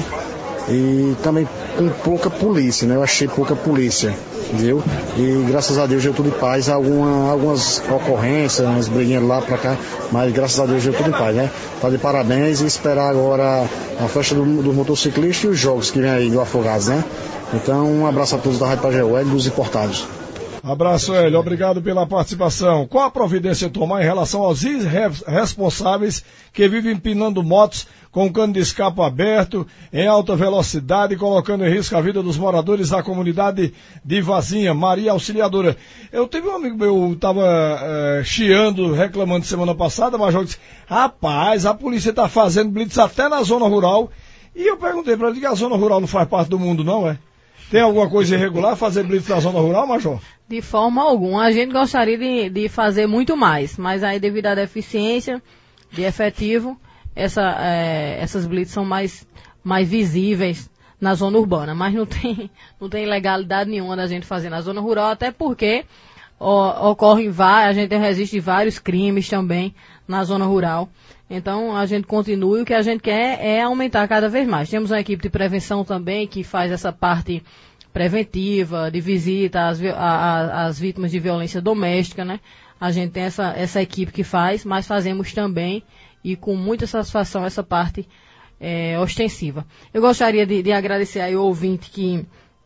e também com pouca polícia, né, eu achei pouca polícia. Viu? E graças a Deus deu tudo em paz, alguma, algumas ocorrências, umas briguinhas lá pra cá, mas graças a Deus deu tudo em paz, né? Tá de parabéns e esperar agora a festa do, do motociclista e os jogos que vem aí do Afogados, né? Então um abraço a todos da Rádio Pajeú e dos importados. Abraço, Hélio. Obrigado pela participação. Qual a providência tomar em relação aos irresponsáveis que vivem empinando motos com o cano de escape aberto, em alta velocidade, colocando em risco a vida dos moradores da comunidade de Vazinha? Maria Auxiliadora. Eu tive um amigo meu, estava é, chiando, reclamando semana passada, mas eu disse, rapaz, a polícia está fazendo blitz até na zona rural. E eu perguntei para ele que a zona rural não faz parte do mundo, não é? Tem alguma coisa irregular fazer blitz na zona rural, Major? De forma alguma. A gente gostaria de, de fazer muito mais, mas aí devido à deficiência de efetivo, essa, é, essas blitz são mais, mais visíveis na zona urbana, mas não tem, não tem legalidade nenhuma da gente fazer na zona rural, até porque ó, ocorrem vários, a gente resiste vários crimes também na zona rural. Então a gente continua e o que a gente quer é aumentar cada vez mais. Temos uma equipe de prevenção também que faz essa parte preventiva, de visita às, a, às vítimas de violência doméstica, né? A gente tem essa, essa equipe que faz, mas fazemos também e com muita satisfação essa parte é, ostensiva. Eu gostaria de, de agradecer aí o ouvinte que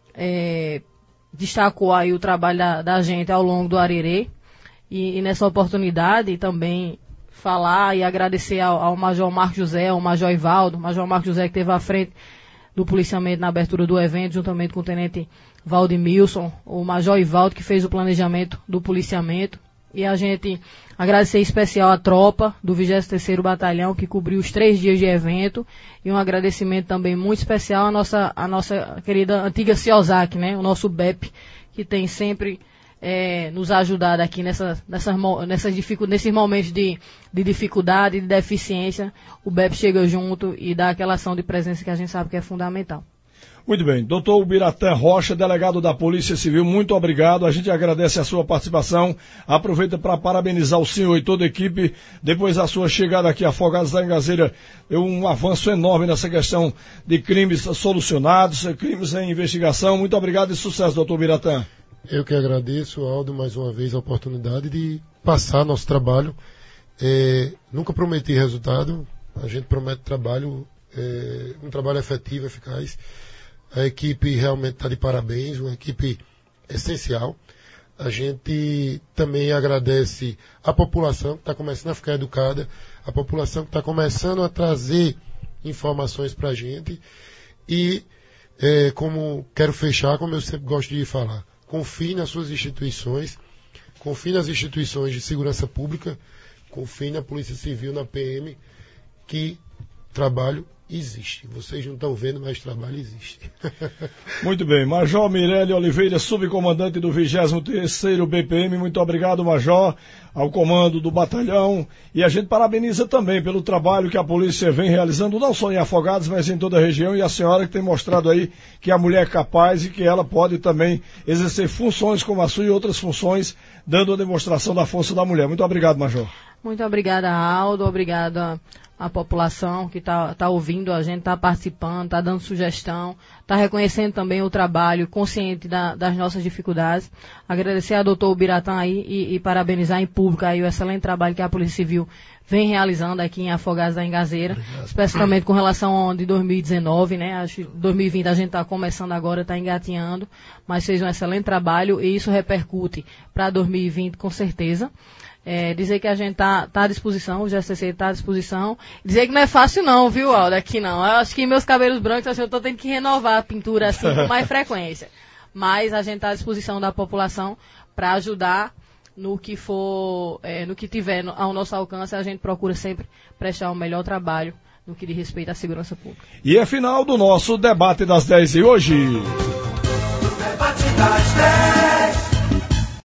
é, destacou aí o trabalho da, da gente ao longo do Arerê e, e nessa oportunidade também falar e agradecer ao, ao Major Marcos José, ao Major Ivaldo, o Major Marcos José que esteve à frente do policiamento na abertura do evento, juntamente com o Tenente Valdemilson, o Major Ivaldo que fez o planejamento do policiamento, e a gente agradecer em especial a tropa do vigésimo terceiro Batalhão que cobriu os três dias de evento, e um agradecimento também muito especial à nossa, à nossa querida antiga CIOSAC, né, o nosso B E P, que tem sempre É, nos ajudar aqui nessa, nessas, nessas dificu- nesses momentos de, de dificuldade, de deficiência. O B E P chega junto e dá aquela ação de presença que a gente sabe que é fundamental. Muito bem. Doutor Ubiratã Rocha, delegado da Polícia Civil, muito obrigado. A gente agradece a sua participação. Aproveita para parabenizar o senhor e toda a equipe. Depois da sua chegada aqui a Afogados da Engazeira, um avanço enorme nessa questão de crimes solucionados, crimes em investigação. Muito obrigado e sucesso, doutor Ubiratã. Eu que agradeço, Aldo, mais uma vez a oportunidade de passar nosso trabalho. É, nunca prometi resultado, a gente promete trabalho, é, um trabalho efetivo, eficaz. A equipe realmente está de parabéns, uma equipe essencial. A gente também agradece a população que está começando a ficar educada, a população que está começando a trazer informações para a gente. E, é, como quero fechar, como eu sempre gosto de falar, confie nas suas instituições, confie nas instituições de segurança pública, confie na Polícia Civil, na P M, que trabalho existe. Vocês não estão vendo, mas trabalho existe. Muito bem. Major Mirelle Oliveira, subcomandante do vigésimo terceiro B P M, muito obrigado, Major, ao comando do batalhão. E a gente parabeniza também pelo trabalho que a polícia vem realizando, não só em Afogados, mas em toda a região, e a senhora que tem mostrado aí que a mulher é capaz e que ela pode também exercer funções como a sua e outras funções, dando a demonstração da força da mulher. Muito obrigado, Major. Muito obrigada, Aldo. Obrigada a população que está tá ouvindo a gente, está participando, está dando sugestão, está reconhecendo também o trabalho, consciente da, das nossas dificuldades. Agradecer ao doutor Ubiratã aí e, e parabenizar em público aí o excelente trabalho que a Polícia Civil vem realizando aqui em Afogados da Engazeira, obrigado, especificamente com relação ao ano de dois mil e dezenove, né? Acho que dois mil e vinte a gente está começando agora, está engatinhando, mas fez um excelente trabalho e isso repercute para dois mil e vinte com certeza. É, dizer que a gente tá, tá à disposição, o G S C tá à disposição. Dizer que não é fácil não, viu, Aldo, aqui não. Eu acho que meus cabelos brancos, assim, eu tô tendo que renovar a pintura assim com mais frequência. Mas a gente tá à disposição da população para ajudar no que for, é, no que tiver ao nosso alcance. A gente procura sempre prestar o melhor trabalho no que diz respeito à segurança pública. E é final do nosso debate das dez de hoje. Debate das dez.